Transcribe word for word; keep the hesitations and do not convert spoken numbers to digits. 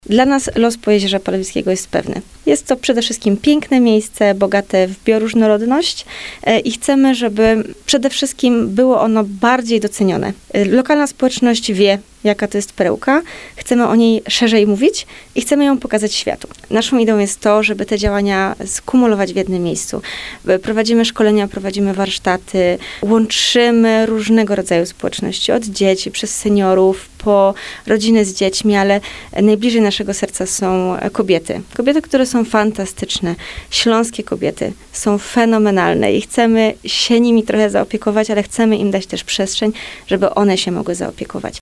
Dla nas los Pojezierza Polewskiego jest pewny. Jest to przede wszystkim piękne miejsce, bogate w bioróżnorodność e, i chcemy, żeby przede wszystkim było ono bardziej docenione. E, lokalna społeczność wie, jaka to jest perełka. Chcemy o niej szerzej mówić i chcemy ją pokazać światu. Naszą ideą jest to, żeby te działania skumulować w jednym miejscu. Prowadzimy szkolenia, prowadzimy warsztaty, łączymy różnego rodzaju społeczności, od dzieci, przez seniorów, po rodziny z dziećmi, ale najbliżej naszego serca są kobiety. Kobiety, które są fantastyczne. Śląskie kobiety są fenomenalne i chcemy się nimi trochę zaopiekować, ale chcemy im dać też przestrzeń, żeby one się mogły zaopiekować.